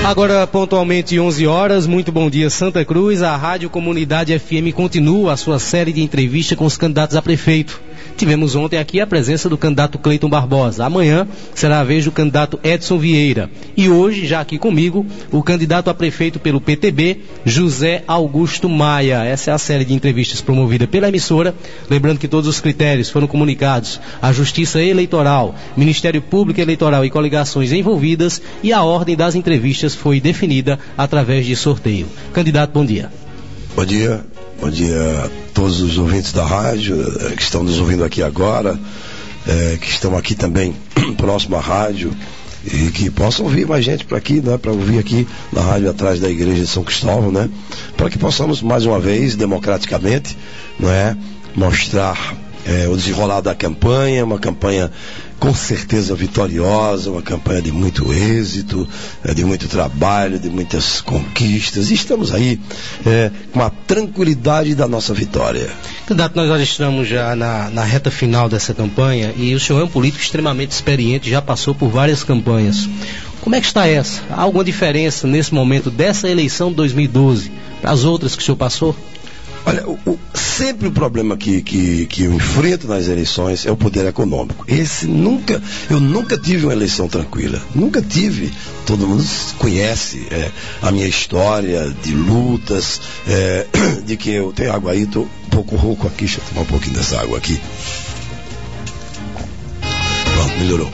Agora, pontualmente 11 horas, muito bom dia Santa Cruz. A Rádio Comunidade FM continua a sua série de entrevistas com os candidatos a prefeito. Tivemos ontem aqui a presença do candidato Cleiton Barbosa. Amanhã será a vez do candidato Edson Vieira. E hoje, já aqui comigo, o candidato a prefeito pelo PTB, José Augusto Maia. Essa é a série de entrevistas promovida pela emissora. Lembrando que todos os critérios foram comunicados à Justiça Eleitoral, Ministério Público Eleitoral e coligações envolvidas, e a ordem das entrevistas foi definida através de sorteio. Candidato, bom dia. Bom dia. Bom dia a todos os ouvintes da rádio que estão nos ouvindo aqui agora, que estão aqui também próximo à rádio e que possam ouvir mais gente para aqui, né, para ouvir aqui na rádio atrás da igreja de São Cristóvão, né, para que possamos mais uma vez, democraticamente, mostrar o desenrolar da campanha, uma campanha com certeza vitoriosa, uma campanha de muito êxito, de muito trabalho, de muitas conquistas, e estamos aí com a tranquilidade da nossa vitória. Candidato, nós já estamos já na reta final dessa campanha, e o senhor é um político extremamente experiente, já passou por várias campanhas. Como é que está essa? Há alguma diferença nesse momento dessa eleição de 2012 para as outras que o senhor passou? Olha, sempre o problema que eu enfrento nas eleições é o poder econômico. Eu nunca tive uma eleição tranquila. Nunca tive. Todo mundo conhece a minha história de lutas, de que eu tenho água aí, estou um pouco rouco aqui, deixa eu tomar um pouquinho dessa água aqui. Pronto, melhorou.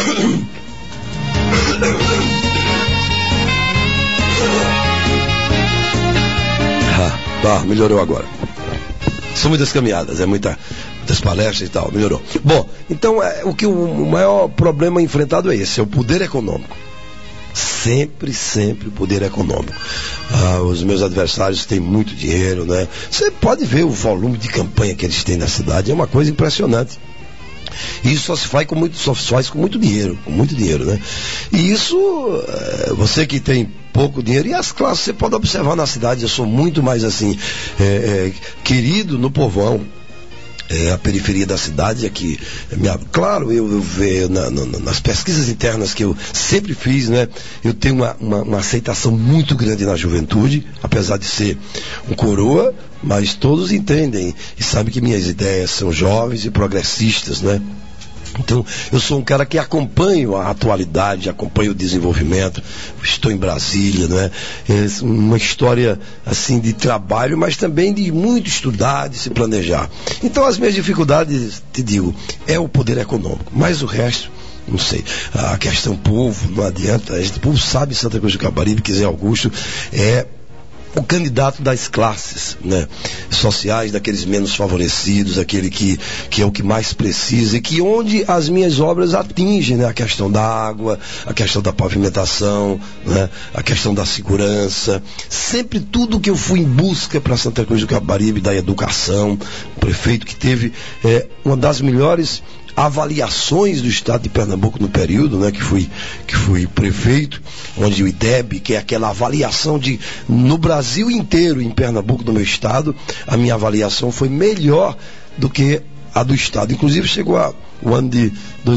Melhorou agora. São muitas caminhadas, muitas palestras e tal, melhorou. Bom, então o maior problema enfrentado é esse, é o poder econômico. Sempre o poder econômico. Os meus adversários têm muito dinheiro, né? Você pode ver o volume de campanha que eles têm na cidade, é uma coisa impressionante. E isso só se faz com muito dinheiro, né? E isso, você que tem pouco dinheiro, e as classes, você pode observar na cidade, eu sou muito mais assim, querido no povão. A periferia da cidade aqui, claro, eu vejo nas pesquisas internas que eu sempre fiz, né, eu tenho uma aceitação muito grande na juventude, apesar de ser um coroa, mas todos entendem e sabem que minhas ideias são jovens e progressistas, né? Então, eu sou um cara que acompanho a atualidade, acompanho o desenvolvimento, estou em Brasília, né? É uma história, assim, de trabalho, mas também de muito estudar, de se planejar. Então, as minhas dificuldades, te digo, é o poder econômico, mas o resto, não sei. A questão povo, não adianta, o povo sabe, Santa Cruz do Capibaribe, que Zé Augusto é o candidato das classes, né, sociais, daqueles menos favorecidos, aquele que é o que mais precisa, e que onde as minhas obras atingem, né, a questão da água, a questão da pavimentação, né, a questão da segurança, sempre tudo que eu fui em busca para Santa Cruz do Capibaribe, da educação, o prefeito que teve uma das melhores avaliações do estado de Pernambuco no período, né, que fui prefeito, onde o IDEB, que é aquela avaliação no Brasil inteiro, em Pernambuco, no meu estado, a minha avaliação foi melhor do que a do estado. Inclusive chegou o ano de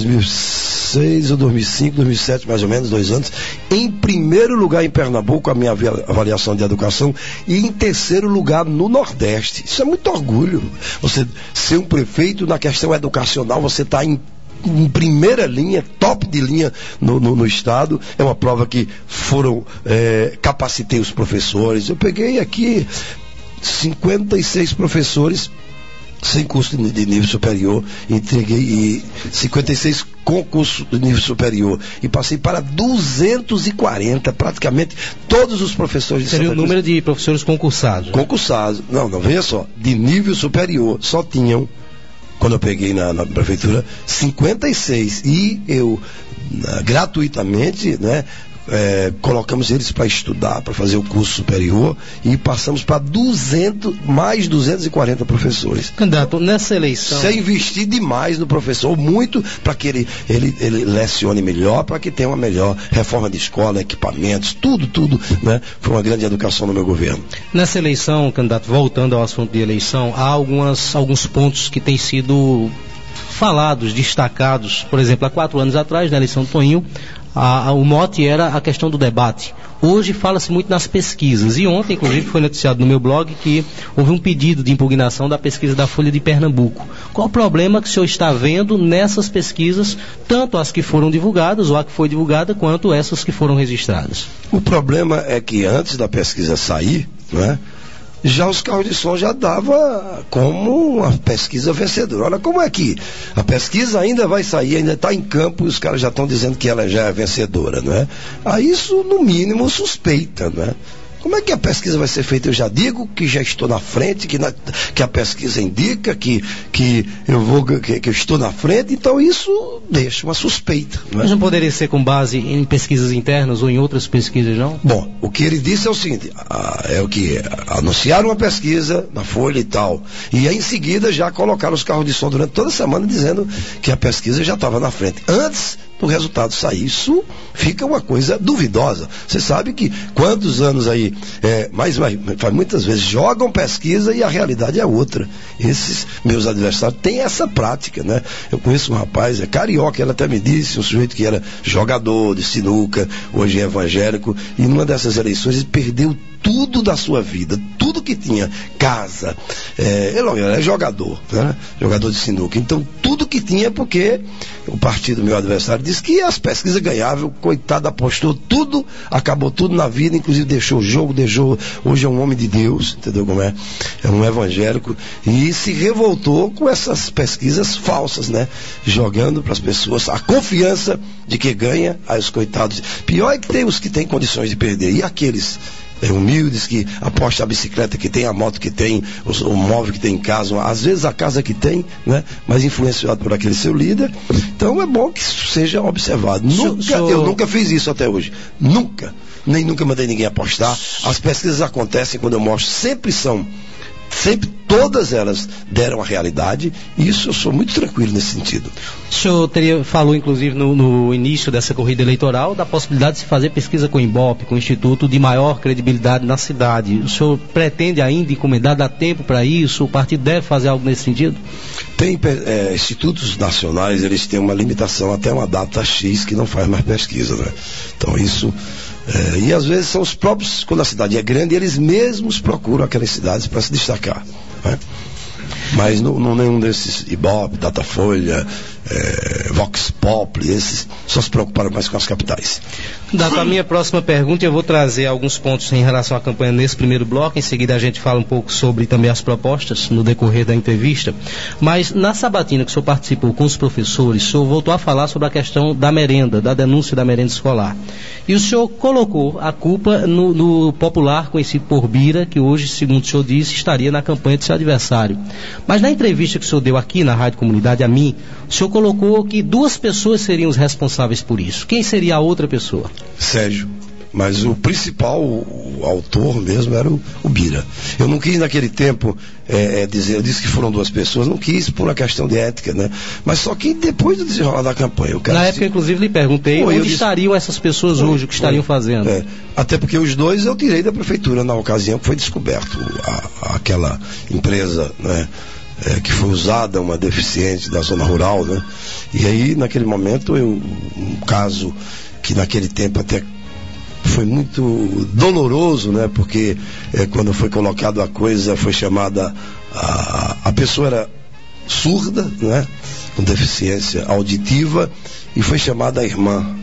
2006 ou 2005, 2007, mais ou menos, 2 anos, em primeiro lugar em Pernambuco, a minha avaliação de educação, e em terceiro lugar no Nordeste. Isso é muito orgulho. Você ser um prefeito na questão educacional, você está em primeira linha, top de linha no estado. É uma prova que capacitei os professores. Eu peguei aqui 56 professores sem curso de nível superior, entreguei 56 concursos de nível superior e passei para 240, praticamente todos os professores de Santa Cruz. Seria o número de professores concursados? Concursados, não, veja só, de nível superior, só tinham, quando eu peguei na prefeitura, 56, e eu, gratuitamente, né, colocamos eles para estudar, para fazer o curso superior, e passamos para mais 240 professores. Candidato, nessa eleição... Você investir demais no professor, muito para que ele lecione melhor, para que tenha uma melhor reforma de escola, equipamentos, tudo, né? Foi uma grande educação no meu governo. Nessa eleição, candidato, voltando ao assunto de eleição, há alguns pontos que têm sido falados, destacados. Por exemplo, há 4 anos atrás, na eleição do Toninho, o mote era a questão do debate. Hoje fala-se muito nas pesquisas, e ontem, inclusive, foi noticiado no meu blog que houve um pedido de impugnação da pesquisa da Folha de Pernambuco. Qual o problema que o senhor está vendo nessas pesquisas, tanto as que foram divulgadas, ou a que foi divulgada, quanto essas que foram registradas? O problema é que antes da pesquisa sair, né, já os carros de som já dava como uma pesquisa vencedora. Olha como é que a pesquisa ainda vai sair, ainda está em campo e os caras já estão dizendo que ela já é vencedora, não é? Aí isso, no mínimo, suspeita, não é? Como é que a pesquisa vai ser feita? Eu já digo que já estou na frente, que a pesquisa indica que eu estou na frente, então isso deixa uma suspeita. Não é? Mas não poderia ser com base em pesquisas internas ou em outras pesquisas, não? Bom, o que ele disse é o seguinte, é o que anunciaram uma pesquisa na Folha e tal, e aí em seguida já colocaram os carros de som durante toda a semana dizendo que a pesquisa já estava na frente. Antes do resultado sair, isso fica uma coisa duvidosa. Você sabe que quantos anos aí, muitas vezes jogam pesquisa e a realidade é outra. Esses meus adversários têm essa prática, né? Eu conheço um rapaz, é carioca, ele até me disse, um sujeito que era jogador de sinuca, hoje é evangélico, e numa dessas eleições ele perdeu tudo da sua vida, tudo que tinha, casa, ele é jogador, né? Jogador de sinuca, então tudo que tinha, porque o partido meu adversário disse que as pesquisas ganhavam, coitado, apostou tudo, acabou tudo na vida, inclusive deixou o jogo, hoje é um homem de Deus, entendeu como é? É um evangélico, e se revoltou com essas pesquisas falsas, né? Jogando para as pessoas a confiança de que ganha, aí os coitados, pior é que tem os que têm condições de perder, e aqueles humildes que apostam a bicicleta que tem, a moto que tem, o móvel que tem em casa, às vezes a casa que tem, né? Mas influenciado por aquele seu líder. Então é bom que isso seja observado. Eu nunca fiz isso até hoje. Nunca mandei ninguém apostar. As pesquisas acontecem quando eu mostro, sempre todas elas deram a realidade, e isso eu sou muito tranquilo nesse sentido. O senhor falou, inclusive, no início dessa corrida eleitoral, da possibilidade de se fazer pesquisa com o Ibope, com o instituto de maior credibilidade na cidade. O senhor pretende ainda encomendar, dá tempo para isso? O partido deve fazer algo nesse sentido? Tem institutos nacionais, eles têm uma limitação até uma data X que não faz mais pesquisa, né? Então isso... e às vezes são os próprios, quando a cidade é grande, eles mesmos procuram aquelas cidades para se destacar, né? Mas nenhum desses Ibope, Datafolha, Vox Populi, esses só se preocuparam mais com as capitais. A minha próxima pergunta, eu vou trazer alguns pontos em relação à campanha nesse primeiro bloco, em seguida a gente fala um pouco sobre também as propostas no decorrer da entrevista, mas na sabatina que o senhor participou com os professores, o senhor voltou a falar sobre a questão da merenda, da denúncia da merenda escolar, e o senhor colocou a culpa no popular conhecido por Bira, que hoje, segundo o senhor disse, estaria na campanha de seu adversário. Mas na entrevista que o senhor deu aqui na Rádio Comunidade a mim, o senhor colocou que 2 pessoas seriam os responsáveis por isso. Quem seria a outra pessoa? Sérgio. Mas o principal, o autor mesmo, era o Bira. Eu não quis naquele tempo dizer, eu disse que foram 2 pessoas, não quis por uma questão de ética, né? Mas só que depois do desenrolar da campanha... Na época, inclusive, lhe perguntei onde estariam essas pessoas hoje, o que estariam fazendo. Até porque os 2 eu tirei da prefeitura na ocasião que foi descoberto aquela empresa, né? Que foi usada, uma deficiente da zona rural, né? E aí, naquele momento, um caso que naquele tempo até foi muito doloroso, né? Porque quando foi colocado a coisa, foi chamada, a pessoa era surda, né? Com deficiência auditiva, e foi chamada a irmã,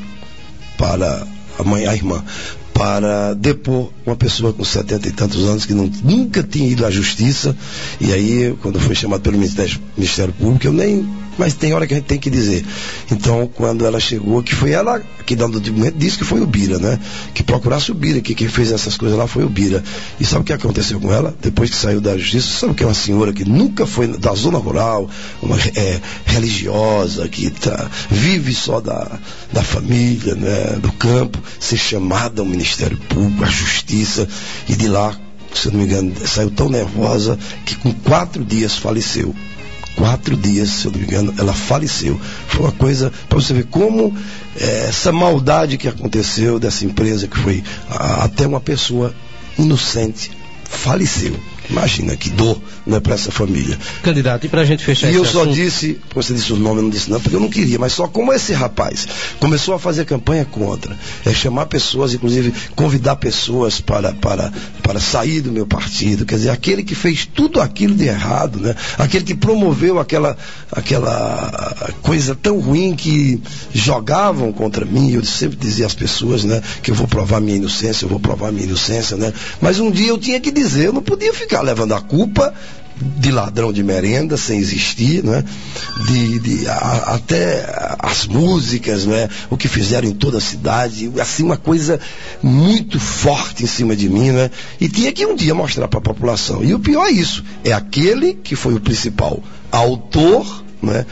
para depor uma pessoa com 70 e tantos anos que nunca tinha ido à justiça. E aí, quando foi chamado pelo Ministério Público, mas tem hora que a gente tem que dizer. Então, quando ela chegou, que foi ela que dando o documento, disse que foi o Bira, né? Que procurasse o Bira, que quem fez essas coisas lá foi o Bira. E sabe o que aconteceu com ela? Depois que saiu da justiça, sabe que é uma senhora que nunca foi da zona rural, uma religiosa, que vive só da família, né? Do campo, ser chamada ao Ministério Público, à Justiça, e de lá, se eu não me engano, saiu tão nervosa que com 4 dias faleceu. 4 dias, se eu não me engano, ela faleceu. Foi uma coisa, para você ver como essa maldade que aconteceu dessa empresa, que foi até uma pessoa inocente, faleceu. Imagina que dor, né, para essa família. Candidato, e para a gente fechar esse assunto... E eu só assunto... disse, você disse o nome, eu não disse não, porque eu não queria, mas só como esse rapaz começou a fazer campanha contra, chamar pessoas, inclusive convidar pessoas para sair do meu partido, quer dizer, aquele que fez tudo aquilo de errado, né? Aquele que promoveu aquela coisa tão ruim que jogavam contra mim. Eu sempre dizia às pessoas, né, que eu vou provar minha inocência, né? Mas um dia eu tinha que dizer, eu não podia ficar levando a culpa de ladrão de merenda sem existir, né? Até as músicas, né? O que fizeram em toda a cidade, assim, uma coisa muito forte em cima de mim, né? E tinha que um dia mostrar para a população. E o pior é isso, é aquele que foi o principal autor, né?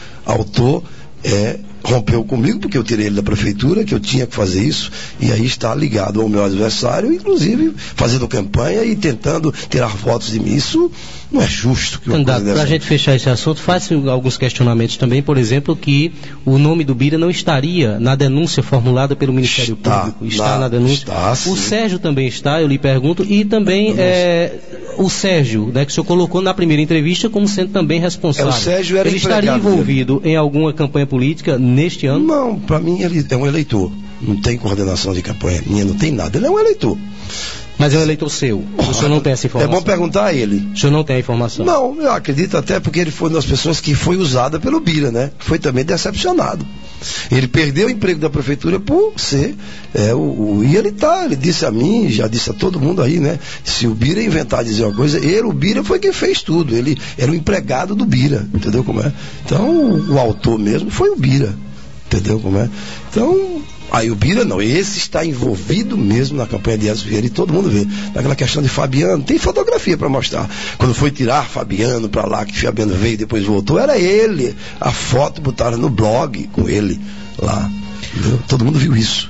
Rompeu comigo, porque eu tirei ele da prefeitura, que eu tinha que fazer isso, e aí está ligado ao meu adversário, inclusive fazendo campanha e tentando tirar votos de mim. Isso não é justo. Candidato, para a gente fechar esse assunto, faz-se alguns questionamentos também, por exemplo, que o nome do Bira não estaria na denúncia formulada pelo Ministério Público. Está na denúncia. O Sérgio também está, eu lhe pergunto, e também o Sérgio, né, que o senhor colocou na primeira entrevista como sendo também responsável. O Sérgio era ele estaria envolvido em alguma campanha política neste ano? Não, para mim ele é um eleitor. Não tem coordenação de campanha minha, não tem nada. Ele é um eleitor. Mas é um eleitor seu. O senhor não tem essa informação? É bom perguntar a ele. O senhor não tem a informação? Não, eu acredito até porque ele foi uma das pessoas que foi usada pelo Bira, né? Foi também decepcionado. Ele perdeu o emprego da prefeitura por ser e ele disse a mim, já disse a todo mundo aí, né? Se o Bira inventar dizer uma coisa, o Bira foi quem fez tudo. Ele era o empregado do Bira, entendeu como é? Então, o autor mesmo foi o Bira, entendeu como é? Então, aí o Bira não, esse está envolvido mesmo na campanha de Edson Vieira, e todo mundo vê. Naquela questão de Fabiano, tem fotografia para mostrar. Quando foi tirar Fabiano para lá, que Fabiano veio e depois voltou, era ele. A foto botaram no blog com ele lá. Entendeu? Todo mundo viu isso.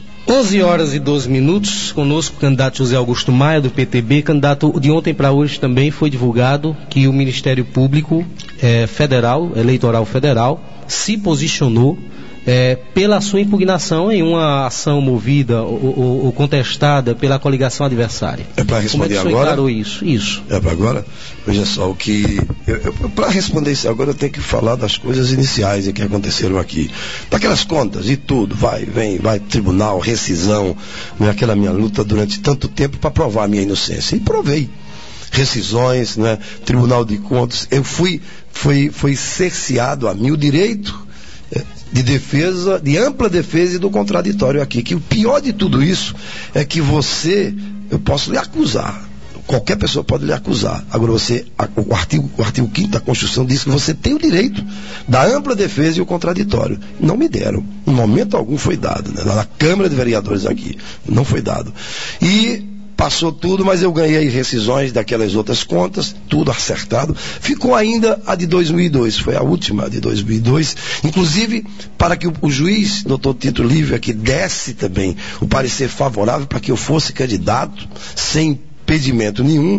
11h12, conosco o candidato José Augusto Maia, do PTB. Candidato, de ontem para hoje também foi divulgado que o Ministério Público Eleitoral Federal, se posicionou pela sua impugnação em uma ação movida ou contestada pela coligação adversária. É para responder agora? Como é que o senhor encarou isso? Isso. É para agora? Veja só, para responder isso agora eu tenho que falar das coisas iniciais que aconteceram aqui. Daquelas contas e tudo, vai tribunal, rescisão, né, aquela minha luta durante tanto tempo para provar a minha inocência. E provei. Rescisões, né, Tribunal de Contas, foi cerceado a mim o direito de defesa, de ampla defesa e do contraditório aqui, que o pior de tudo isso é que eu posso lhe acusar, qualquer pessoa pode lhe acusar, agora o artigo 5º da Constituição diz que você tem o direito da ampla defesa e o contraditório. Não me deram, em momento algum foi dado, né? Na Câmara de Vereadores aqui, não foi dado. E passou tudo, mas eu ganhei rescisões daquelas outras contas, tudo acertado. Ficou ainda a de 2002, foi a última de 2002, inclusive para que o juiz, doutor Tito Lívia, que desse também o parecer favorável para que eu fosse candidato, sem impedimento nenhum,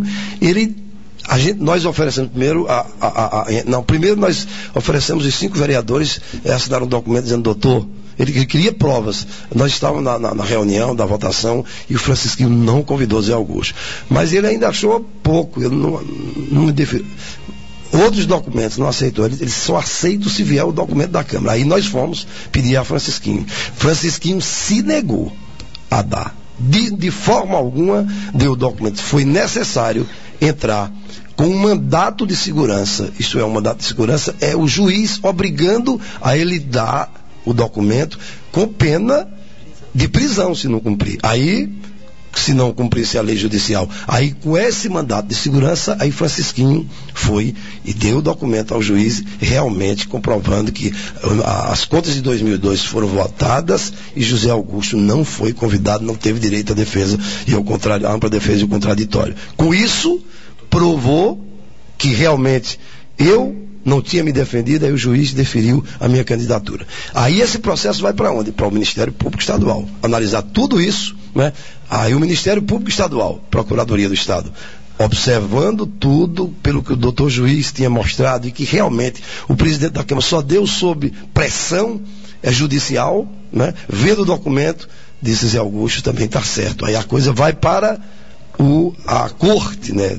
nós oferecemos primeiro nós oferecemos os 5 vereadores, assinaram um documento dizendo, doutor, ele queria provas. Nós estávamos na reunião da votação e o Francisquinho não convidou Zé Augusto. Mas ele ainda achou pouco, ele não me definiu. Outros documentos não aceitou, ele só aceita se vier o documento da Câmara. Aí nós fomos pedir a Francisquinho. Francisquinho se negou a dar. De forma alguma deu o documento. Foi necessário entrar com um mandato de segurança. Isto é, um mandato de segurança é o juiz obrigando a ele dar o documento com pena de prisão se não cumprir. Aí, se não cumprisse a lei judicial, aí com esse mandato de segurança, aí Francisquinho foi e deu o documento ao juiz, realmente comprovando que as contas de 2002 foram votadas e José Augusto não foi convidado, não teve direito à defesa e à ampla defesa e o contraditório. Com isso, provou que realmente eu não tinha me defendido, aí o juiz deferiu a minha candidatura. Aí esse processo vai para onde? Para o Ministério Público Estadual. Analisar tudo isso, né? Aí o Ministério Público Estadual, Procuradoria do Estado, observando tudo pelo que o doutor juiz tinha mostrado e que realmente o presidente da Câmara só deu sob pressão judicial, né? Vendo o documento, disse Zé Augusto, também está certo. Aí a coisa vai para a corte, né,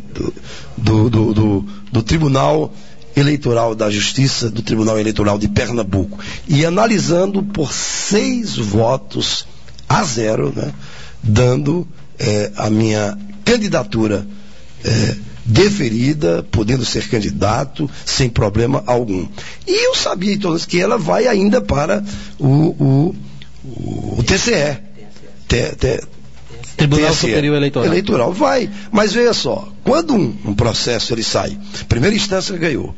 do Tribunal Eleitoral da Justiça, do Tribunal Eleitoral de Pernambuco, e analisando por 6 votos a 0, né, dando a minha candidatura deferida, podendo ser candidato sem problema algum. E eu sabia então que ela vai ainda para o TCE, Tribunal TSE, Superior Eleitoral. Vai, mas veja só, quando um processo ele sai, primeira instância ganhou,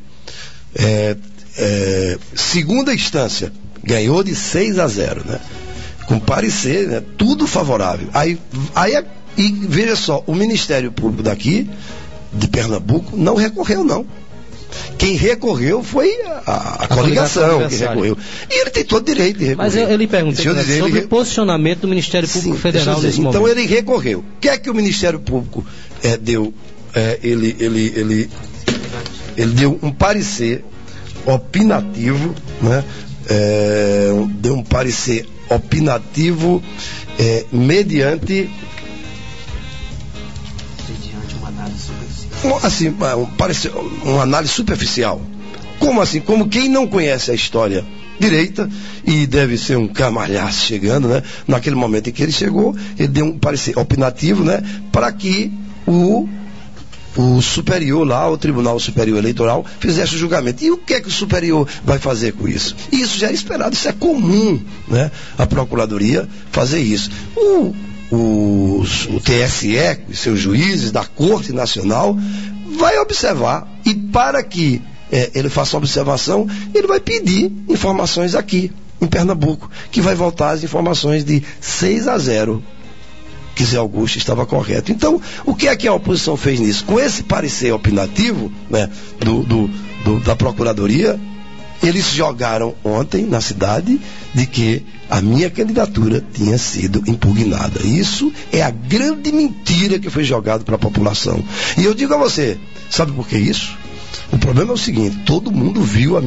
segunda instância ganhou de 6 a 0, né? Com parecer, né? Tudo favorável. E veja só, o Ministério Público daqui de Pernambuco não recorreu, não. Quem recorreu foi a coligação que recorreu. E ele tem todo direito de recorrer. Mas eu lhe perguntei sobre o posicionamento do Ministério Público Federal nesse momento. Então ele recorreu. O que é que o Ministério Público deu? Ele deu um parecer opinativo, né? Deu um parecer opinativo mediante uma análise superficial. Como assim? Como quem não conhece a história direita, e deve ser um camalhaço chegando, né? Naquele momento em que ele chegou, ele deu um parecer opinativo, né? Para que o superior lá, o Tribunal Superior Eleitoral, fizesse o julgamento. E o que é que o superior vai fazer com isso? Isso já é esperado, isso é comum, né? A Procuradoria fazer isso. O TSE e seus juízes da Corte Nacional vai observar, e para que ele faça uma observação, ele vai pedir informações aqui em Pernambuco, que vai voltar as informações de 6 a 0 que Zé Augusto estava correto. Então, o que é que a oposição fez nisso? Com esse parecer opinativo, né, da Procuradoria, eles jogaram ontem na cidade de que a minha candidatura tinha sido impugnada. Isso é a grande mentira que foi jogada para a população. E eu digo a você, sabe por que isso? O problema é o seguinte: todo mundo viu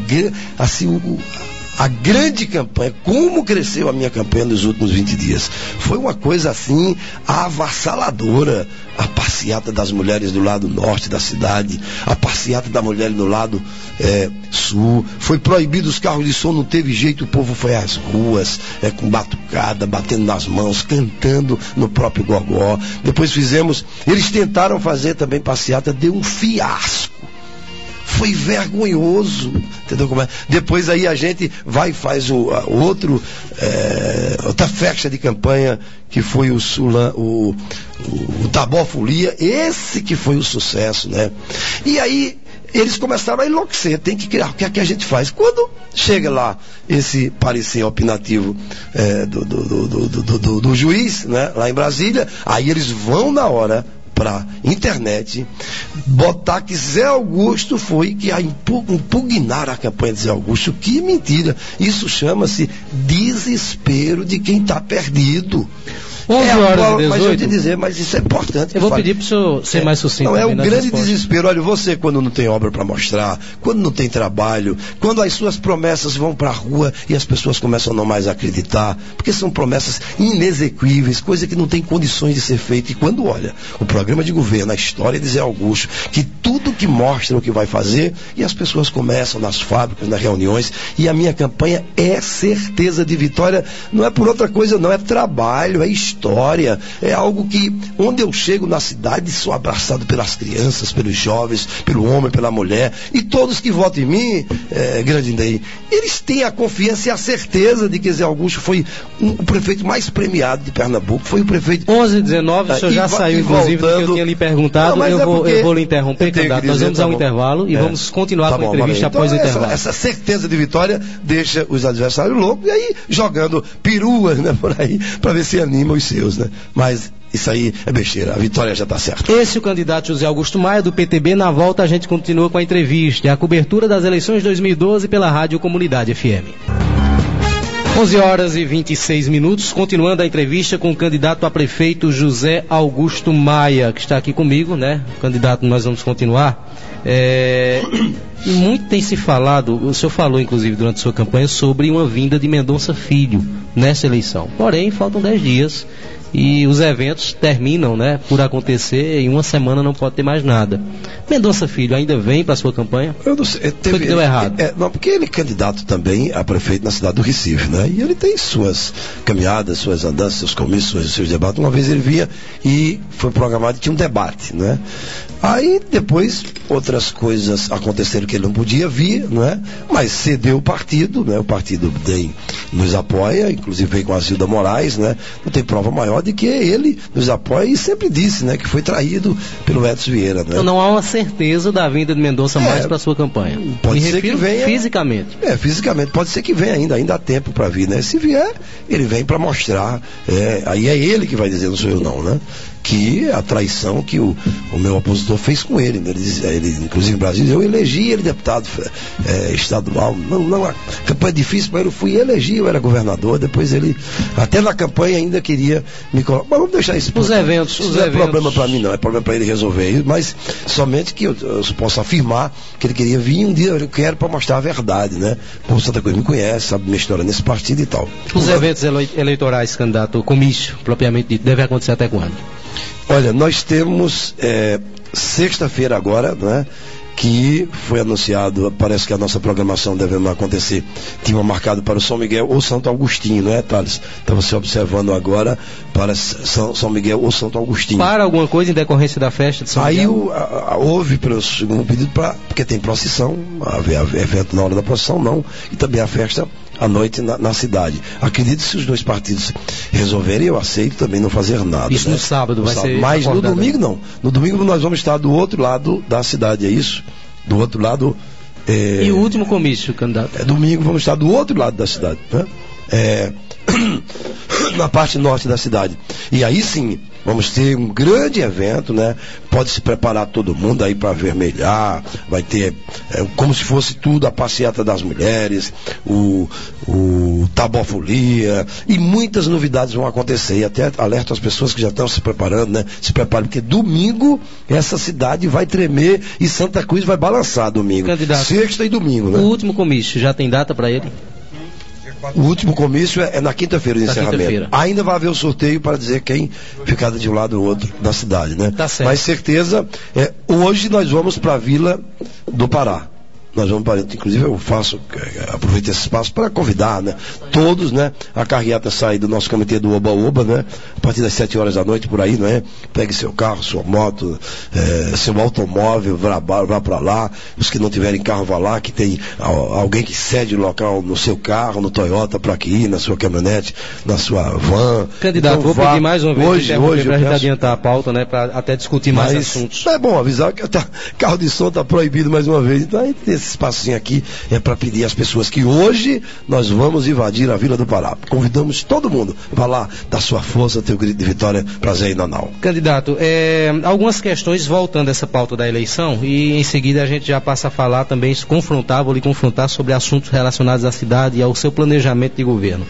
a grande campanha, como cresceu a minha campanha nos últimos 20 dias. Foi uma coisa assim avassaladora. A passeata das mulheres do lado norte da cidade, a passeata da mulher do lado sul. Foi proibido os carros de som, não teve jeito, o povo foi às ruas, com batucada, batendo nas mãos, cantando no próprio gogó. Depois eles tentaram fazer também passeata, deu um fiasco. Foi vergonhoso, entendeu como é? Depois aí a gente vai e faz outra festa de campanha, que foi o Tabó Folia, esse que foi o sucesso, né? E aí eles começaram a enlouquecer, tem que criar, o que é que a gente faz? Quando chega lá esse parecer opinativo do juiz, né, lá em Brasília, aí eles vão na hora para internet botar que Zé Augusto foi que impugnar a campanha de Zé Augusto. Que mentira! Isso chama-se desespero de quem está perdido. 11 horas e 18. Mas eu te dizer, mas isso é importante. Eu vou pedir para o senhor ser mais sucinto. Não, é o grande desespero. Olha, você quando não tem obra para mostrar, quando não tem trabalho, quando as suas promessas vão para a rua e as pessoas começam a não mais acreditar, porque são promessas inexequíveis, coisa que não tem condições de ser feita. E quando olha o programa de governo, a história de Zé Augusto, que tudo que mostra o que vai fazer, e as pessoas começam nas fábricas, nas reuniões, e a minha campanha é certeza de vitória, não é por outra coisa não, é trabalho, é história, é algo que, onde eu chego na cidade, sou abraçado pelas crianças, pelos jovens, pelo homem, pela mulher, e todos que votam em mim, grande Ney, eles têm a confiança e a certeza de que Zé Augusto foi o prefeito mais premiado de Pernambuco, foi o prefeito... 11h19, o senhor já saiu, inclusive, do que eu tinha lhe perguntado. Não, eu vou lhe interromper, candidato. Nós vamos ao intervalo e vamos continuar com a entrevista após o intervalo. Essa certeza de vitória deixa os adversários loucos, e aí jogando peruas, né, por aí, para ver se anima os seus, né? Mas isso aí é besteira, a vitória já está certa. Esse é o candidato José Augusto Maia, do PTB. Na volta a gente continua com a entrevista, a cobertura das eleições 2012 pela Rádio Comunidade FM. 11 horas e 26 minutos, continuando a entrevista com o candidato a prefeito José Augusto Maia, que está aqui comigo, né? Candidato, nós vamos continuar. Muito tem se falado, o senhor falou inclusive durante a sua campanha, sobre uma vinda de Mendonça Filho nessa eleição. Porém, faltam 10 dias e os eventos terminam, né, por acontecer, em uma semana não pode ter mais nada. Mendonça Filho ainda vem para a sua campanha? Eu não sei, Foi que deu errado. Não, porque ele é candidato também a prefeito na cidade do Recife, né? E ele tem suas caminhadas, suas andanças, seus comícios, seus debates. Uma vez ele vinha e foi programado e tinha um debate, né? Aí depois outras coisas aconteceram que ele não podia vir, né? Mas cedeu o partido, né? O partido nos apoia, inclusive veio com a Zilda Moraes, né? Não tem prova maior de que ele nos apoia e sempre disse, né? Que foi traído pelo Edson Vieira, né? Então não há uma certeza da vinda de Mendonça mais para a sua campanha. Pode ser que venha fisicamente. Fisicamente, pode ser que venha ainda há tempo para vir, né? Se vier, ele vem para mostrar, aí é ele que vai dizer, não sou eu não, né? Que a traição que o meu opositor fez com ele, né? Ele inclusive em Brasília, eu elegi ele deputado estadual, não, a campanha é difícil, mas eu fui eleger, eu era governador, depois ele, até na campanha ainda queria me colocar, mas vamos deixar isso. Os eventos. Não é problema para mim não, é problema para ele resolver, mas somente que eu posso afirmar que ele queria vir um dia, eu quero para mostrar a verdade, né? O povo de Santa Cruz me conhece, sabe minha história nesse partido e tal. Os eventos eleitorais, candidato, comício, propriamente dito, deve acontecer até quando? Olha, nós temos sexta-feira agora, né, que foi anunciado, parece que a nossa programação deve acontecer, tinha marcado para o São Miguel ou Santo Agostinho, né, Thales? Estava se observando agora para São Miguel ou Santo Agostinho. Para alguma coisa em decorrência da festa de São Miguel? Aí houve pelo segundo pedido, porque tem procissão, havia evento na hora da procissão, não, e também a festa à noite na cidade. Acredito que se os dois partidos resolverem, eu aceito também não fazer nada. Isso, né? No sábado vai ser. Mas no domingo não. No domingo nós vamos estar do outro lado da cidade, é isso? Do outro lado. E o último comício, candidato? Domingo vamos estar do outro lado da cidade, né? Na parte norte da cidade. E aí sim, vamos ter um grande evento, né? Pode se preparar todo mundo aí para vermelhar, vai ter como se fosse tudo, a passeata das mulheres, o Tabofolia, e muitas novidades vão acontecer, e até alerto as pessoas que já estão se preparando, né? Se preparem, porque domingo essa cidade vai tremer e Santa Cruz vai balançar domingo. Candidato, sexta e domingo, né? O último comício, já tem data para ele? O último comício é na quinta-feira de encerramento. Ainda vai haver o sorteio para dizer quem ficar de um lado ou outro da cidade, né? Tá certo. Mas certeza, hoje nós vamos para a Vila do Pará. Nós vamos para, inclusive eu aproveito esse espaço para convidar, né, todos, né, a carreata sai do nosso comitê do Oba-Oba, né, a partir das 7 horas da noite por aí, né, pegue seu carro, sua moto, seu automóvel, vá para lá, os que não tiverem carro vá lá, que tem alguém que cede o local no seu carro, no Toyota para aqui ir, na sua caminhonete, na sua van. Candidato, então, vou pedir mais uma vez hoje para a gente adiantar a pauta, né, para até discutir mais assuntos. É bom avisar que carro de som está proibido mais uma vez, então aí esse espacinho aqui é para pedir às pessoas que hoje nós vamos invadir a Vila do Pará. Convidamos todo mundo para lá dar sua força, teu grito de vitória para Zé e Nanau. Candidato, algumas questões voltando a essa pauta da eleição e em seguida a gente já passa a falar também, vou lhe confrontar sobre assuntos relacionados à cidade e ao seu planejamento de governo.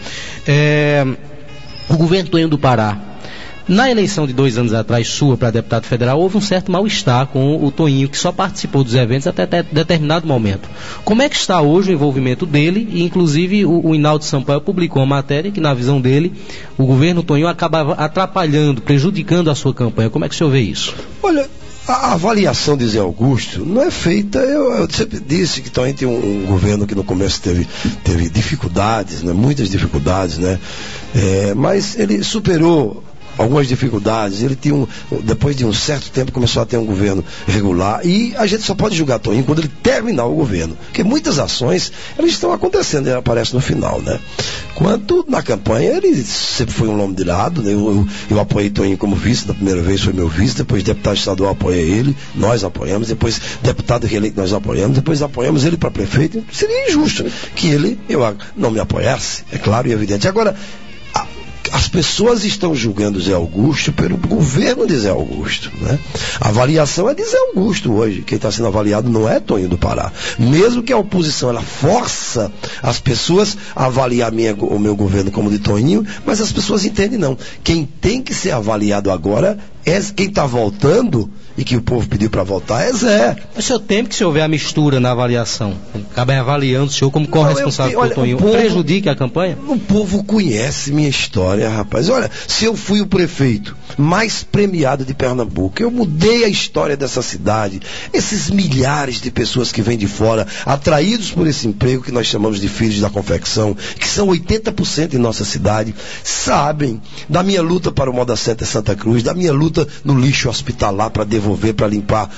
O governo Toninho do Pará, na eleição de 2 anos atrás, sua para deputado federal, houve um certo mal-estar com o Toninho, que só participou dos eventos até determinado momento. Como é que está hoje o envolvimento dele? E, inclusive, o Hinaldo Sampaio publicou uma matéria que, na visão dele, o governo Toninho acabava atrapalhando, prejudicando a sua campanha. Como é que o senhor vê isso? Olha, a avaliação de Zé Augusto não é feita, eu sempre disse que também tem um governo que no começo teve dificuldades, né, muitas dificuldades, né, mas ele superou algumas dificuldades, depois de um certo tempo começou a ter um governo regular, e a gente só pode julgar Toninho quando ele terminar o governo, porque muitas ações elas estão acontecendo, ele aparece no final, né? Quanto na campanha, ele sempre foi um nome de lado, né? Eu apoiei Toninho como vice, da primeira vez foi meu vice, depois deputado estadual apoiei ele, nós apoiamos, depois deputado reeleito nós apoiamos, depois apoiamos ele para prefeito. Seria injusto que ele não me apoiasse, é claro e evidente. Agora, as pessoas estão julgando Zé Augusto pelo governo de Zé Augusto, né? A avaliação é de Zé Augusto hoje. Quem está sendo avaliado não é Toninho do Pará. Mesmo que a oposição ela força as pessoas a avaliar o meu governo como de Toninho, mas as pessoas entendem não. Quem tem que ser avaliado agora é quem está voltando e que o povo pediu para voltar é Zé. O senhor teme que se houver a mistura na avaliação, acaba avaliando o senhor como corresponsável por Toninho, prejudique a campanha? O povo conhece minha história, rapaz. Olha, se eu fui o prefeito mais premiado de Pernambuco, eu mudei a história dessa cidade. Esses milhares de pessoas que vêm de fora, atraídos por esse emprego que nós chamamos de filhos da confecção, que são 80% em nossa cidade, sabem da minha luta para o Moda Center Santa Cruz, da minha luta no lixo hospitalar para devolver, para limpar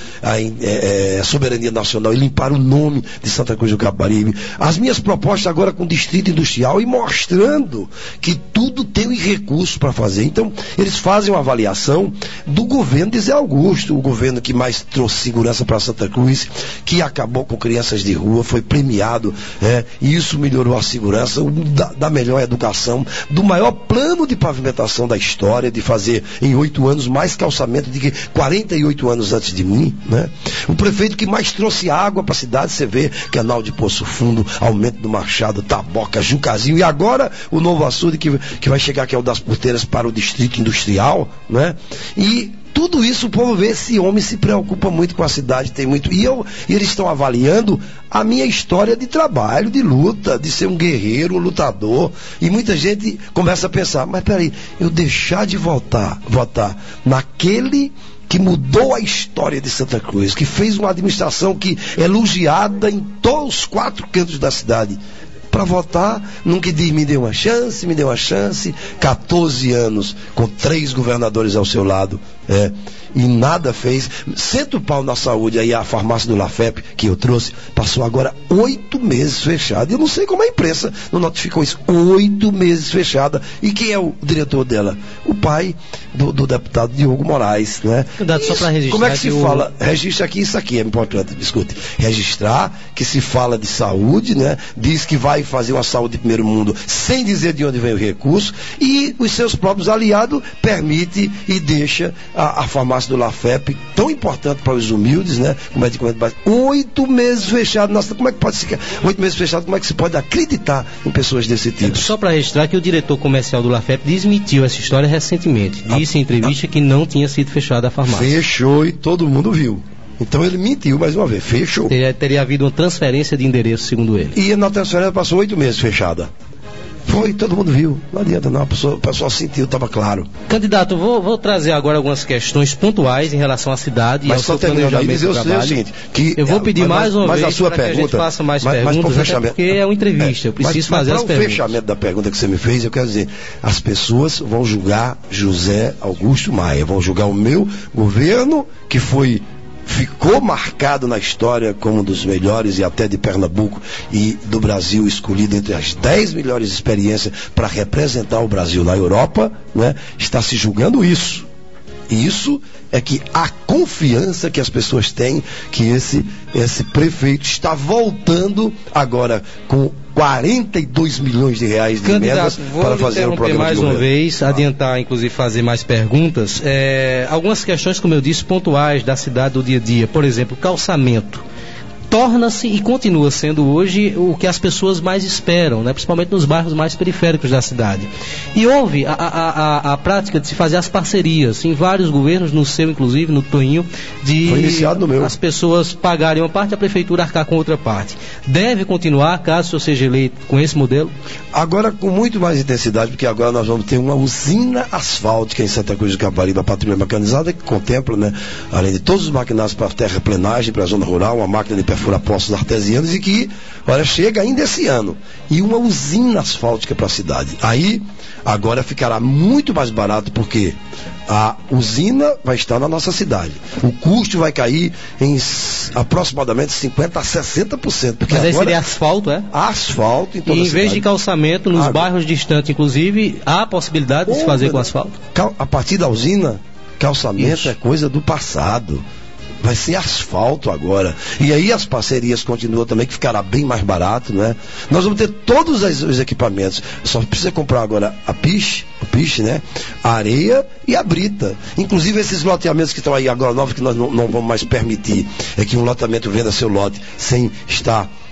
a soberania nacional e limpar o nome de Santa Cruz do Capibaribe. As minhas propostas agora com o Distrito Industrial e mostrando que tudo tem recurso para fazer. Então, eles fazem uma avaliação do governo de Zé Augusto, o governo que mais trouxe segurança para Santa Cruz, que acabou com crianças de rua, foi premiado, e isso melhorou a segurança, da melhor educação, do maior plano de pavimentação da história, de fazer em 8 anos mais calçamento do que 48 anos antes de mim, né? O prefeito que mais trouxe água para a cidade, você vê, canal de Poço Fundo, aumento do Machado, Taboca, Jucazinho, e agora o novo açude que vai chegar, que é o das Porteiras, para o Distrito Industrial, né? E tudo isso o povo vê, esse homem se preocupa muito com a cidade, tem muito. E eles estão avaliando a minha história de trabalho, de luta, de ser um guerreiro, um lutador. E muita gente começa a pensar, mas peraí, eu deixar de votar naquele que mudou a história de Santa Cruz, que fez uma administração que é elogiada em todos os 4 cantos da cidade, para votar num que diz, me deu uma chance, 14 anos com 3 governadores ao seu lado, e nada fez. Senta o pau na saúde. Aí a farmácia do Lafep, que eu trouxe, passou agora 8 meses fechada. Eu não sei como a imprensa não notificou isso. 8 meses fechada. E quem é o diretor dela? O pai do deputado Diogo Moraes, né? Só para registrar. Como é que se fala? Registra aqui, isso aqui é importante, escute. Registrar que se fala de saúde, né? Diz que vai fazer uma saúde de primeiro mundo sem dizer de onde vem o recurso, e os seus próprios aliados permite e deixa a farmácia do Lafep, tão importante para os humildes, né? Como é de 8 meses fechado. Nossa, como é que pode ser 8 meses fechado? Como é que se pode acreditar em pessoas desse tipo? Só para registrar que o diretor comercial do Lafep desmentiu essa história recentemente. Disse em entrevista que não tinha sido fechada a farmácia. Fechou e todo mundo viu. Então ele mentiu mais uma vez, fechou. Teria havido uma transferência de endereço, segundo ele. E na transferência passou 8 meses fechada. Foi, todo mundo viu. Não adianta não, o pessoal sentiu, estava claro. Candidato, vou trazer agora algumas questões pontuais em relação à cidade e ao seu planejamento do trabalho. Seguinte, que eu vou pedir mais uma vez a sua para pergunta, que a gente faça mais perguntas, porque é uma entrevista, eu preciso fazer as perguntas. Para o fechamento da pergunta que você me fez, eu quero dizer, as pessoas vão julgar José Augusto Maia, vão julgar o meu governo, que ficou marcado na história como um dos melhores, e até de Pernambuco e do Brasil, escolhido entre as 10 melhores experiências para representar o Brasil na Europa, né? Está se julgando isso. E isso é que a confiança que as pessoas têm que esse prefeito está voltando agora com 42 milhões de reais de emendas para fazer um programa mais de uma vez, adiantar, inclusive fazer mais perguntas. Algumas questões, como eu disse, pontuais da cidade do dia a dia. Por exemplo, calçamento. Torna-se e continua sendo hoje o que as pessoas mais esperam, né? Principalmente nos bairros mais periféricos da cidade. E houve a prática de se fazer as parcerias em vários governos, no seu inclusive, no Toinho, de foi iniciado no meu. As pessoas pagarem uma parte, a prefeitura arcar com outra parte. Deve continuar, caso o senhor seja eleito, com esse modelo? Agora com muito mais intensidade, porque agora nós vamos ter uma usina asfáltica em Santa Cruz do Capibaribe, a patrulha mecanizada, que contempla, né, além de todos os maquinários para terraplenagem, para a zona rural, uma máquina de furar poços artesianos, e que, olha, chega ainda esse ano, e uma usina asfáltica para a cidade. Aí, agora ficará muito mais barato, porque a usina vai estar na nossa cidade. O custo vai cair em aproximadamente 50% a 60%. Porque mas aí seria asfalto, é? Asfalto em toda a cidade. E em vez de calçamento, nos bairros distantes, inclusive, há a possibilidade de se fazer com asfalto? A partir da usina, calçamento isso é coisa do passado. Vai ser asfalto agora. E aí as parcerias continuam também, que ficará bem mais barato, né? Nós vamos ter todos os equipamentos. Só precisa comprar agora o piche, né? A areia e a brita. Inclusive esses loteamentos que estão aí agora novos, que nós não vamos mais permitir, é que um loteamento venda seu lote sem estar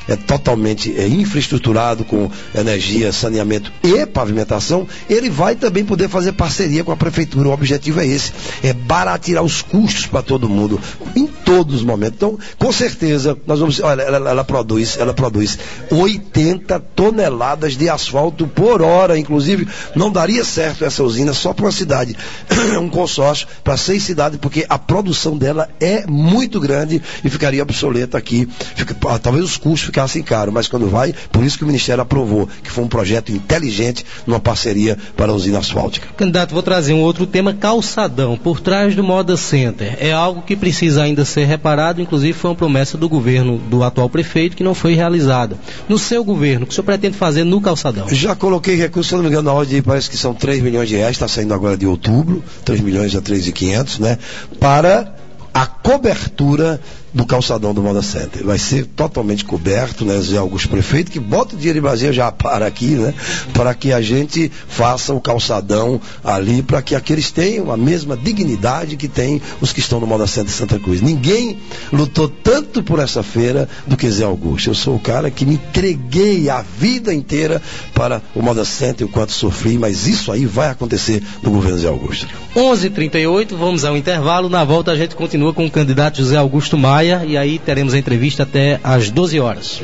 totalmente infraestruturado com energia, saneamento e pavimentação, ele vai também poder fazer parceria com a prefeitura. O objetivo é esse, é baratear os custos para todo mundo, em todos os momentos. Então, com certeza, nós vamos, olha, ela produz 80 toneladas de asfalto por hora, inclusive, não daria certo essa usina só para uma cidade, um consórcio para 6 cidades, porque a produção dela é muito grande e ficaria obsoleta aqui, talvez os custos ficassem caros, mas quando vai, por isso que o Ministério aprovou, que foi um projeto inteligente, numa parceria para a usina asfáltica. Candidato, vou trazer um outro tema, calçadão, por trás do Moda Center, é algo que precisa ainda ser reparado, inclusive foi uma promessa do governo do atual prefeito que não foi realizada. No seu governo, o que o senhor pretende fazer no calçadão? Já coloquei recursos, se eu não me engano, na ordem, parece que são 3 milhões de reais, está saindo agora de outubro, 3 milhões a 3.500, né, para a cobertura do calçadão do Moda Center. Vai ser totalmente coberto, né, Zé Augusto Prefeito, que bota o dinheiro em Brasília já para aqui, né, para que a gente faça o calçadão ali, para que aqueles tenham a mesma dignidade que tem os que estão no Moda Center de Santa Cruz. Ninguém lutou tanto por essa feira do que Zé Augusto. Eu sou o cara que me entreguei a vida inteira para o Moda Center, o quanto sofri, mas isso aí vai acontecer no governo Zé Augusto. 11h38, vamos ao intervalo. Na volta a gente continua com o candidato José Augusto Maia, e aí teremos a entrevista até às 12 horas.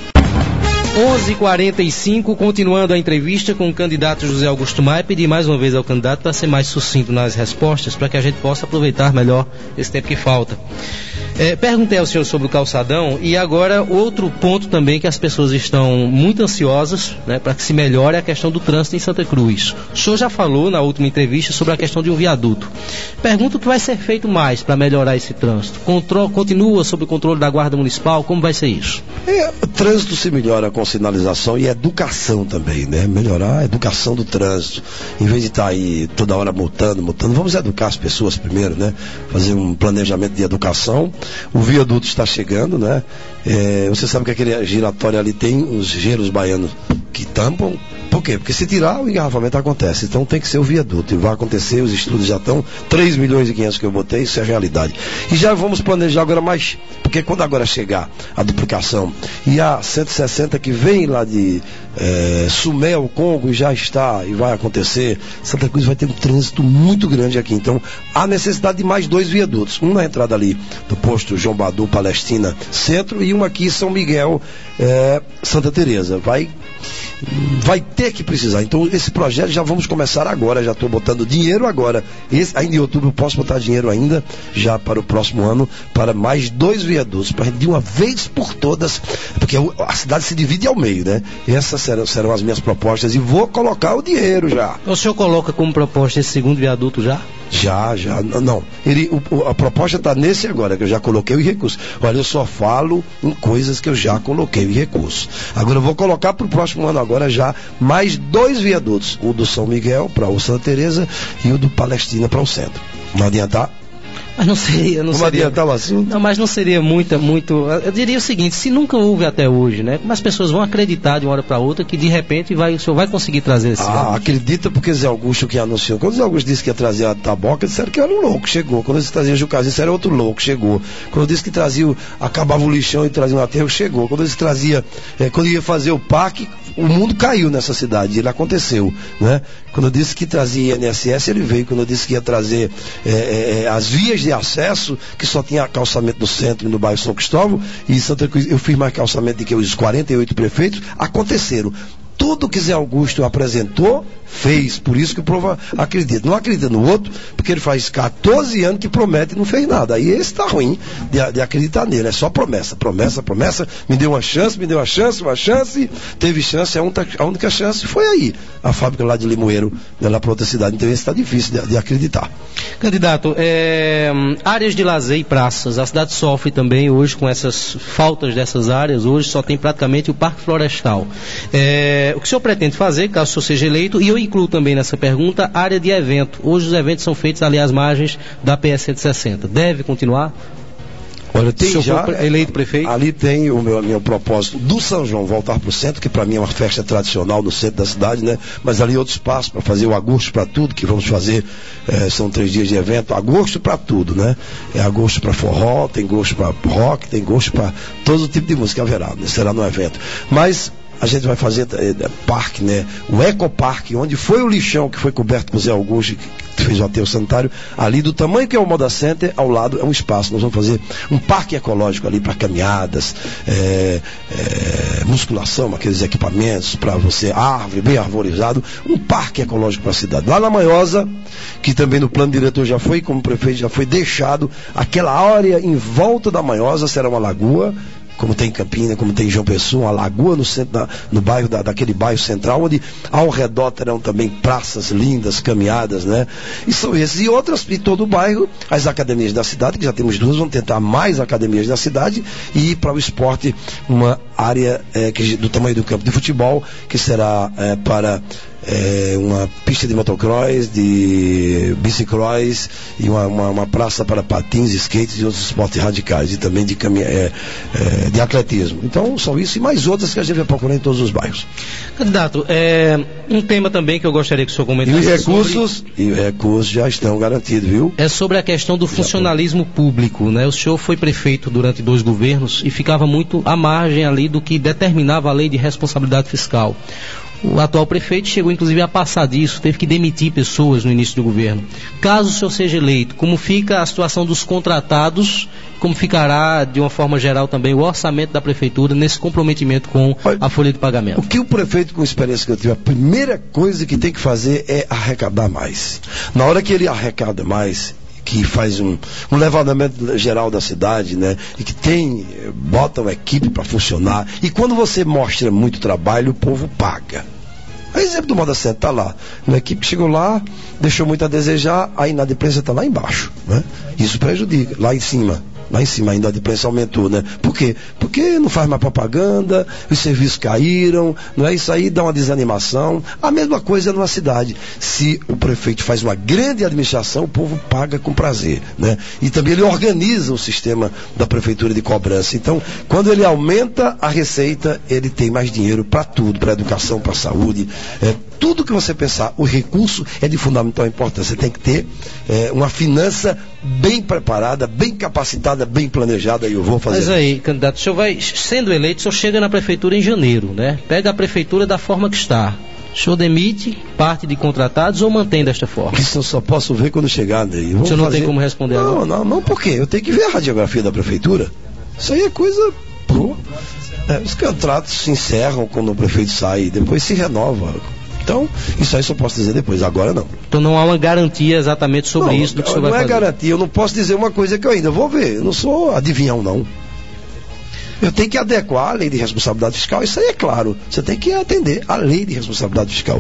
11h45, continuando a entrevista com o candidato José Augusto Maia, pedir mais uma vez ao candidato para ser mais sucinto nas respostas, para que a gente possa aproveitar melhor esse tempo que falta. Perguntei ao senhor sobre o calçadão, e agora outro ponto também que as pessoas estão muito ansiosas, né, para que se melhore, é a questão do trânsito em Santa Cruz. O senhor já falou na última entrevista sobre a questão de um viaduto. Pergunto o que vai ser feito mais para melhorar esse trânsito. Continua sob o controle da Guarda Municipal? Como vai ser isso? O trânsito se melhora com sinalização e educação também, né? Melhorar a educação do trânsito. Em vez de estar aí toda hora multando, vamos educar as pessoas primeiro, né? Fazer um planejamento de educação. O viaduto está chegando, né? Você sabe que aquele giratório ali tem os gelos baianos que tampam. Por quê? Porque se tirar, o engarrafamento acontece. Então tem que ser o viaduto. E vai acontecer, os estudos já estão. 3 milhões e 500 que eu botei, isso é realidade. E já vamos planejar agora mais. Porque quando agora chegar a duplicação e a 160 que vem lá de Sumé ao Congo, já está e vai acontecer, Santa Cruz vai ter um trânsito muito grande aqui. Então há necessidade de mais 2 viadutos. Um na entrada ali do posto João Badu, Palestina Centro, e um aqui em São Miguel, Santa Teresa. Vai ter que precisar. Então esse projeto já vamos começar agora, já estou botando dinheiro agora. Ainda em outubro eu posso botar dinheiro ainda, já para o próximo ano, para mais 2 viadutos, para de uma vez por todas, porque a cidade se divide ao meio, né? Essas serão as minhas propostas e vou colocar o dinheiro já. O senhor coloca como proposta esse segundo viaduto já? Já, não. A proposta está nesse agora, que eu já coloquei o recurso. Olha, eu só falo em coisas que eu já coloquei o recurso. Agora eu vou colocar para o próximo ano agora já mais 2 viadutos. O do São Miguel para o Santa Teresa e o do Palestina para o centro. Não adiantar? Mas não seria. Vamos adiantar o assunto? Não, mas não seria muito. Eu diria o seguinte: se nunca houve até hoje, né? Como as pessoas vão acreditar de uma hora para outra que de repente o senhor vai conseguir trazer esse ano? Acredita, porque Zé Augusto que anunciou. Quando Zé Augusto disse que ia trazer a Taboca, disseram que era um louco, chegou. Quando ele trazia Jucazinho, disseram outro louco, chegou. Quando disse que acabava o lixão e trazia um aterro, chegou. Quando ele trazia, quando ia fazer o parque, o mundo caiu nessa cidade, ele aconteceu, né? Quando eu disse que trazia INSS, ele veio. Quando eu disse que ia trazer as vias de acesso, que só tinha calçamento no centro e no bairro São Cristóvão, e Santa Cruz, eu fiz mais calçamento do que os 48 prefeitos, aconteceram. Tudo que Zé Augusto apresentou, fez. Por isso que o povo acredita. Não acredita no outro, porque ele faz 14 anos que promete e não fez nada. Aí esse está ruim de acreditar nele. É só promessa. Me deu uma chance, teve chance, a única chance foi aí. A fábrica lá de Limoeiro, lá para outra cidade. Então esse está difícil de acreditar. Candidato, áreas de lazer e praças. A cidade sofre também hoje com essas faltas dessas áreas. Hoje só tem praticamente o Parque Florestal. O que o senhor pretende fazer, caso o senhor seja eleito, e eu incluo também nessa pergunta, área de evento. Hoje os eventos são feitos ali às margens da PS 160. Deve continuar? Olha, tem já eleito prefeito? Ali tem o meu propósito do São João voltar para o centro, que para mim é uma festa tradicional no centro da cidade, né? Mas ali outro espaço para fazer o agosto para tudo, que vamos fazer, são 3 dias de evento, agosto para tudo, né? É agosto para forró, tem gosto para rock, tem gosto para todo tipo de música haverá, né? Será no evento. Mas a gente vai fazer parque, né? O Ecoparque, onde foi o lixão que foi coberto com o Zé Augusto, que fez o aterro sanitário, ali do tamanho que é o Moda Center, ao lado é um espaço. Nós vamos fazer um parque ecológico ali para caminhadas, musculação, aqueles equipamentos para você, árvore, bem arvorizado, um parque ecológico para a cidade. Lá na Manhosa, que também no plano diretor já foi, como prefeito já foi deixado, aquela área em volta da Manhosa será uma lagoa, como tem em Campina, como tem em João Pessoa, uma lagoa no centro, no bairro, daquele bairro central, onde ao redor terão também praças lindas, caminhadas, né? E são esses e outras, e todo o bairro, as academias da cidade, que já temos 2, vão tentar mais academias da cidade, e para o esporte, uma área do tamanho do campo de futebol, que será para uma pista de motocross, de bicicross e uma praça para patins, skates e outros esportes radicais e também de atletismo. Então são isso e mais outras que a gente vai procurar em todos os bairros. Candidato, um tema também que eu gostaria que o senhor comentasse. E os recursos já estão garantidos, viu? É sobre a questão do funcionalismo público, né? O senhor foi prefeito durante 2 governos e ficava muito à margem ali do que determinava a lei de responsabilidade fiscal. O atual prefeito chegou inclusive a passar disso, teve que demitir pessoas no início do governo. Caso o senhor seja eleito, como fica a situação dos contratados, como ficará de uma forma geral também o orçamento da prefeitura nesse comprometimento com a folha de pagamento? O que o prefeito, com a experiência que eu tive, a primeira coisa que tem que fazer é arrecadar mais. Na hora que ele arrecada mais, que faz um levantamento geral da cidade, né? E que bota uma equipe para funcionar. E quando você mostra muito trabalho, o povo paga. O exemplo do Moda Center está lá. Uma equipe que chegou lá, deixou muito a desejar, a inadimplência está lá embaixo, né? Isso prejudica, lá em cima ainda a inadimplência aumentou, né? Por quê? Porque não faz mais propaganda, os serviços caíram, não é? Isso aí dá uma desanimação. A mesma coisa numa cidade. Se o prefeito faz uma grande administração, o povo paga com prazer, né? E também ele organiza o sistema da prefeitura de cobrança. Então, quando ele aumenta a receita, ele tem mais dinheiro para tudo, para educação, para saúde, tudo que você pensar, o recurso é de fundamental importância. Você tem que ter uma finança bem preparada, bem capacitada, bem planejada, e eu vou fazer. Mas aí, candidato, o senhor vai, sendo eleito, o senhor chega na prefeitura em janeiro, né? Pega a prefeitura da forma que está. O senhor demite parte de contratados ou mantém desta forma? Isso eu só posso ver quando chegar, Ney. O senhor não tem como responder agora? Não, por quê? Eu tenho que ver a radiografia da prefeitura. Isso aí é coisa crua. Os contratos se encerram quando o prefeito sai, depois se renova. Então, isso aí só posso dizer depois, agora não. Então não há uma garantia exatamente sobre isso do que o senhor vai fazer? Não é garantia, eu não posso dizer uma coisa que eu ainda vou ver, eu não sou adivinhão não. Eu tenho que adequar a lei de responsabilidade fiscal, isso aí é claro, você tem que atender a lei de responsabilidade fiscal.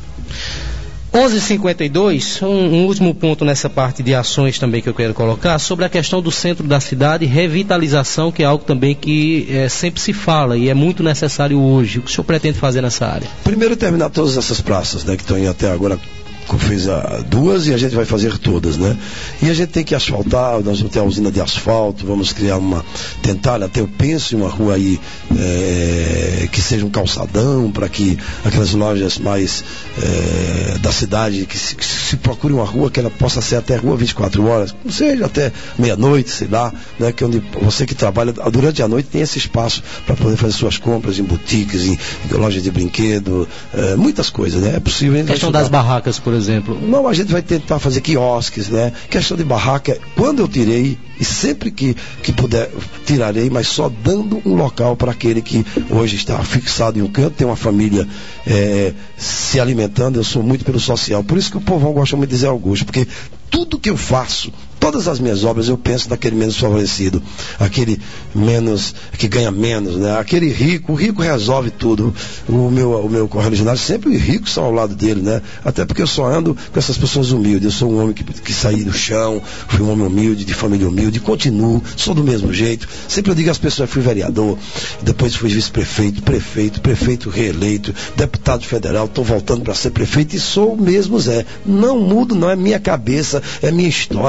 11h52, um último ponto nessa parte de ações também que eu quero colocar, sobre a questão do centro da cidade, revitalização, que é algo também que sempre se fala e é muito necessário hoje. O que o senhor pretende fazer nessa área? Primeiro terminar todas essas praças, né, que estão aí até agora. Fez 2 e a gente vai fazer todas, né? E a gente tem que asfaltar, nós vamos ter a usina de asfalto, vamos criar tentar até eu penso em uma rua aí que seja um calçadão, para que aquelas lojas mais da cidade, que se procure uma rua que ela possa ser até rua 24 horas, não seja até meia-noite, sei lá, né? Que onde você que trabalha durante a noite tem esse espaço para poder fazer suas compras em boutiques, em lojas de brinquedo, muitas coisas, né? É possível. A questão das barracas, por exemplo. Não, a gente vai tentar fazer quiosques, né? Questão de barraca, quando eu tirei, e sempre que puder, tirarei, mas só dando um local para aquele que hoje está fixado em um canto, tem uma família se alimentando. Eu sou muito pelo social, por isso que o povão gosta muito de Zé Augusto, porque tudo que eu faço, todas as minhas obras, eu penso naquele menos favorecido, aquele menos, que ganha menos, né? Aquele rico, o rico resolve tudo. O meu correligionário, sempre os ricos são ao lado dele, né? Até porque eu só ando com essas pessoas humildes. Eu sou um homem que saí do chão, fui um homem humilde, de família humilde, continuo, sou do mesmo jeito. Sempre eu digo às pessoas, fui vereador, depois fui vice-prefeito, prefeito reeleito, deputado federal, estou voltando para ser prefeito e sou o mesmo Zé. Não mudo, não é minha cabeça, é minha história, para mim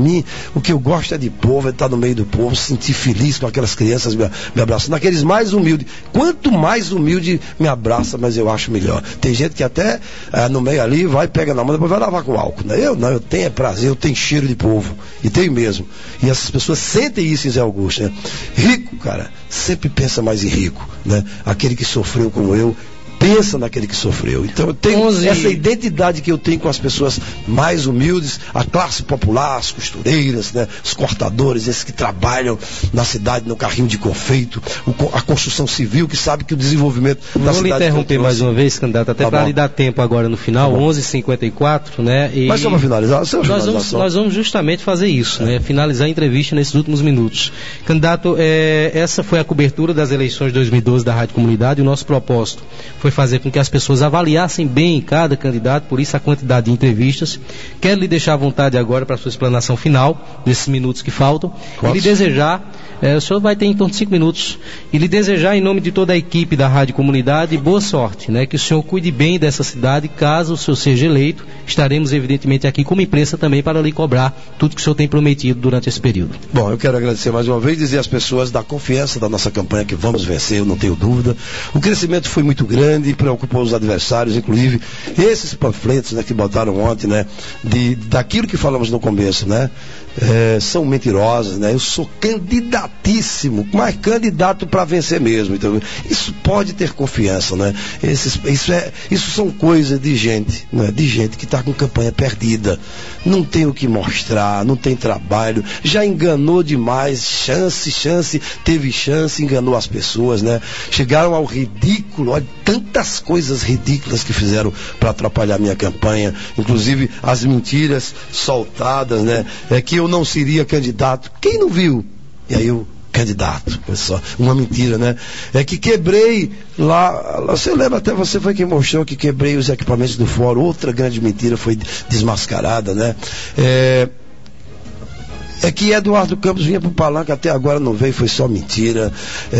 mim, o que eu gosto é de povo, é estar no meio do povo, sentir feliz com aquelas crianças me abraçando, aqueles mais humildes. Quanto mais humilde me abraça, mas eu acho melhor. Tem gente que até no meio ali vai, pega na mão, depois vai lavar com álcool, né? Eu não, eu tenho prazer, eu tenho cheiro de povo, e tenho mesmo. E essas pessoas sentem isso em Zé Augusto, né? Rico, cara, sempre pensa mais em rico, né? Aquele que sofreu como eu, pensa naquele que sofreu. Então eu tenho essa identidade que eu tenho com as pessoas mais humildes, a classe popular, as costureiras, né, os cortadores, esses que trabalham na cidade no carrinho de confeito, a construção civil, que sabe que o desenvolvimento da cidade... Vou lhe interromper mais uma vez, candidato, até para lhe dar tempo agora no final, 11h54, né? E mas só para finalizar, nós vamos justamente fazer isso, né? Finalizar a entrevista nesses últimos minutos. Candidato, essa foi a cobertura das eleições de 2012 da Rádio Comunidade, e o nosso propósito foi fazer com que as pessoas avaliassem bem cada candidato, por isso a quantidade de entrevistas. Quero lhe deixar à vontade agora para a sua explanação final, desses minutos que faltam, e lhe desejar, o senhor vai ter em torno de 5 minutos, e lhe desejar em nome de toda a equipe da Rádio Comunidade, boa sorte, né? Que o senhor cuide bem dessa cidade, caso o senhor seja eleito, estaremos evidentemente aqui como imprensa também para lhe cobrar tudo que o senhor tem prometido durante esse período. Bom, eu quero agradecer mais uma vez, dizer às pessoas da confiança da nossa campanha que vamos vencer, eu não tenho dúvida. O crescimento foi muito grande, preocupou os adversários, inclusive esses panfletos, né, que botaram ontem, né, daquilo que falamos no começo, né, são mentirosos, né? Eu sou candidatíssimo, mas candidato para vencer mesmo. Então, isso pode ter confiança, né? Isso são coisas de gente, né? De gente que está com campanha perdida, não tem o que mostrar, não tem trabalho, já enganou demais, teve chance, enganou as pessoas, né? Chegaram ao ridículo, olha, tantas coisas ridículas que fizeram para atrapalhar a minha campanha, inclusive as mentiras soltadas, né? Que eu não seria candidato. Quem não viu? E aí eu, candidato, pessoal, uma mentira, né? Que quebrei lá, você lembra, até você foi quem mostrou que quebrei os equipamentos do fórum, outra grande mentira foi desmascarada, né? Que Eduardo Campos vinha pro Palanque, até agora não veio, foi só mentira.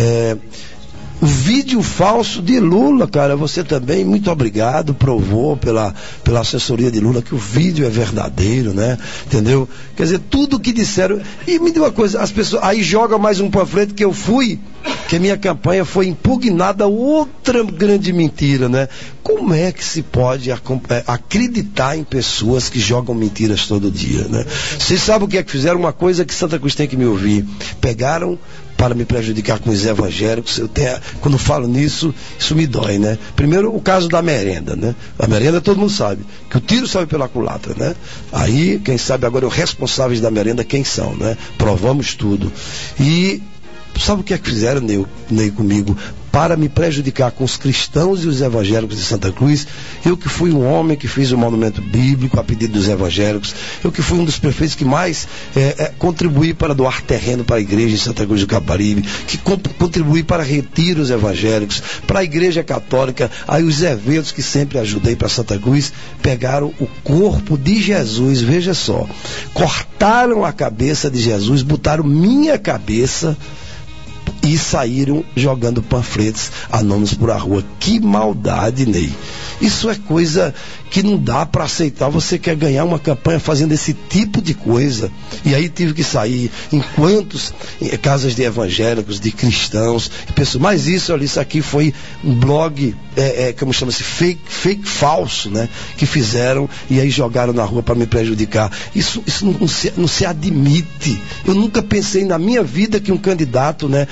O vídeo falso de Lula, cara, você também, muito obrigado, provou pela assessoria de Lula que o vídeo é verdadeiro, né? Entendeu? Quer dizer, tudo que disseram, e me deu uma coisa, as pessoas, aí joga mais um panfleto que eu fui, que minha campanha foi impugnada, outra grande mentira, né? Como é que se pode acreditar em pessoas que jogam mentiras todo dia, né? Vocês sabem o que é que fizeram? Uma coisa que Santa Cruz tem que me ouvir, pegaram para me prejudicar com os evangélicos. Quando falo nisso, isso me dói, né? Primeiro, o caso da merenda, né? A merenda todo mundo sabe, que o tiro sobe pela culatra, né? Aí, quem sabe agora os responsáveis da merenda, quem são, né? Provamos tudo. E sabe o que é que fizeram, Ney, comigo? Para me prejudicar com os cristãos e os evangélicos de Santa Cruz, eu que fui um homem que fiz um monumento bíblico a pedido dos evangélicos, eu que fui um dos prefeitos que mais contribuí para doar terreno para a igreja em Santa Cruz do Caparibe, que contribuí para retiros os evangélicos, para a igreja católica, aí os eventos que sempre ajudei para Santa Cruz, pegaram o corpo de Jesus, veja só, cortaram a cabeça de Jesus, botaram minha cabeça e saíram jogando panfletos anônimos por a rua. Que maldade, Ney. Isso é coisa que não dá para aceitar. Você quer ganhar uma campanha fazendo esse tipo de coisa. E aí tive que sair em quantos casas de evangélicos, de cristãos, pessoas. Mas isso aqui foi um blog, como chama-se, fake falso, né? Que fizeram e aí jogaram na rua para me prejudicar. Isso não se admite. Eu nunca pensei na minha vida que um candidato, né,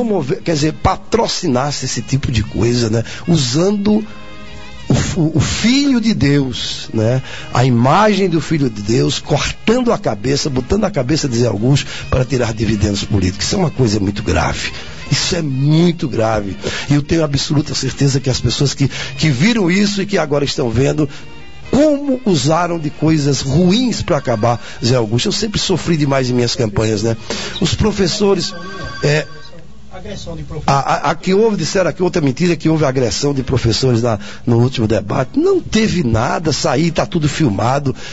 patrocinasse esse tipo de coisa, né? Usando o Filho de Deus, né? A imagem do Filho de Deus, cortando a cabeça, botando a cabeça de Zé Augusto para tirar dividendos políticos. Isso é uma coisa muito grave. Isso é muito grave. E eu tenho absoluta certeza que as pessoas que viram isso e que agora estão vendo como usaram de coisas ruins para acabar Zé Augusto. Eu sempre sofri demais em minhas campanhas, né? Os professores... agressão de professores. Disseram aqui outra mentira, que houve agressão de professores no último debate. Não teve nada, está tudo filmado. E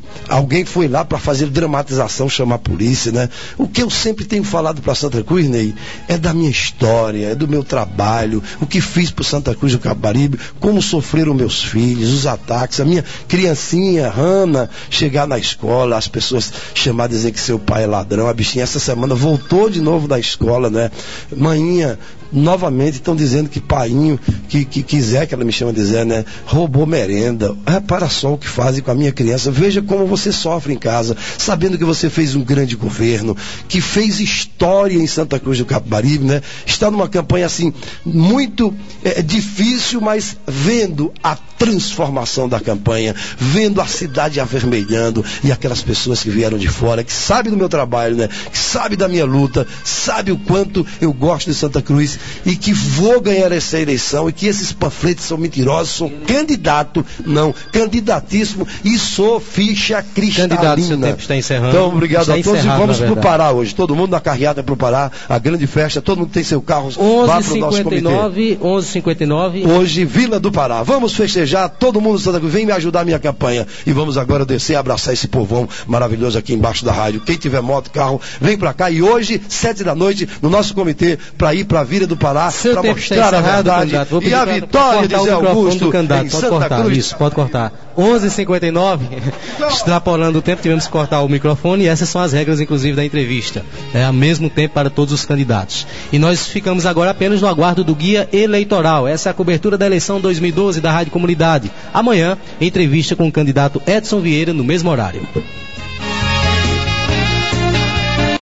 alguém foi lá para fazer dramatização, chamar a polícia, né? O que eu sempre tenho falado para Santa Cruz, Ney, é da minha história, é do meu trabalho, o que fiz por Santa Cruz do Capibaribe, como sofreram meus filhos, os ataques, a minha criancinha, Hanna, chegar na escola, as pessoas chamar, dizer que seu pai é ladrão, a bichinha essa semana voltou de novo da escola, né? Manhinha, novamente estão dizendo que painho, que Zé, que ela me chama de Zé, né? Roubou merenda. Repara só o que fazem com a minha criança. Veja como você sofre em casa, sabendo que você fez um grande governo, que fez história em Santa Cruz do Capibaribe, né? Está numa campanha assim, muito difícil, mas vendo a transformação da campanha, vendo a cidade avermelhando e aquelas pessoas que vieram de fora, que sabem do meu trabalho, né? Que sabem da minha luta, sabem o quanto eu gosto de Santa Cruz e que vou ganhar essa eleição e que esses panfletos são mentirosos, sou candidato, não, candidatíssimo e sou ficha cristalina. Candidato, seu tempo está encerrando. Então, obrigado a todos e vamos pro Pará hoje. Todo mundo na carreata pro Pará, a grande festa, todo mundo tem seu carro, vá pro nosso comitê. 11h59. Hoje, Vila do Pará. Vamos festejar, todo mundo Santa Cruz, vem me ajudar a minha campanha. E vamos agora descer e abraçar esse povão maravilhoso aqui embaixo da rádio. Quem tiver moto, carro, vem pra cá. E hoje, 7 da noite, no nosso comitê, pra ir pra Vila do Pará, pra mostrar a verdade e a vitória de Zé Augusto em Santa Cruz. Isso, pode cortar. 11h59, extrapolando o tempo, tivemos que cortar o microfone e essas são as regras, inclusive, da entrevista. É ao mesmo tempo para todos os candidatos. E nós ficamos agora apenas no aguardo do guia eleitoral. Essa é a cobertura da eleição 2012 da Rádio Comunidade. Amanhã, entrevista com o candidato Edson Vieira no mesmo horário.